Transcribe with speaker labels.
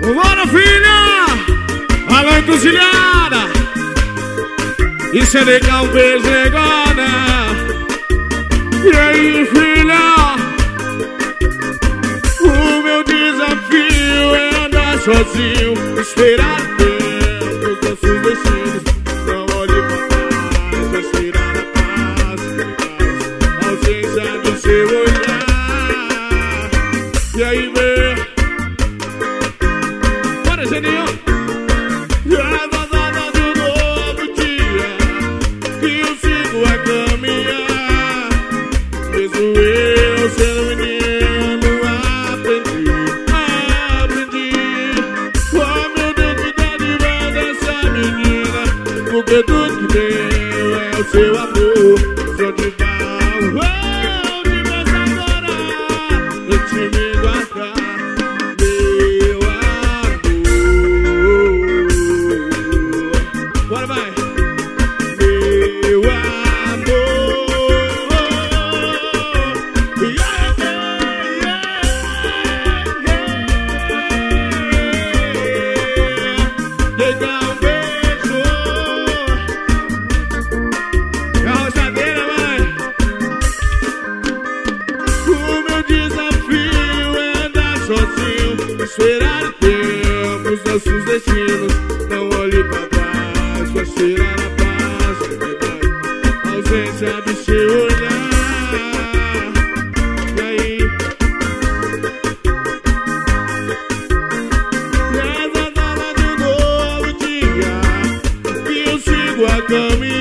Speaker 1: Bora, filha! Alô, encruzilhada! Isso é legal, um beijo negona. E aí, filha? O meu desafio é andar sozinho, esperar o tempo, os nossos destinos. Não olhe pra trás, respirar a paz, a ausência do seu olhar. E aí, vem. Bora, Geninho! Eu sendo menino aprendi. Oh meu Deus, cuidado de ver dessa menina, porque tudo que tenho é o seu amor. Só te falo, oh, me pensa agora, eu te me guardar, meu amor. Bora, vai! Meu amor. Esperar o tempo, os nossos destinos. Não olhe pra trás, vai esperar a paz, a ausência do seu olhar. E aí? Essa dona do novo dia, que eu sigo a caminhar.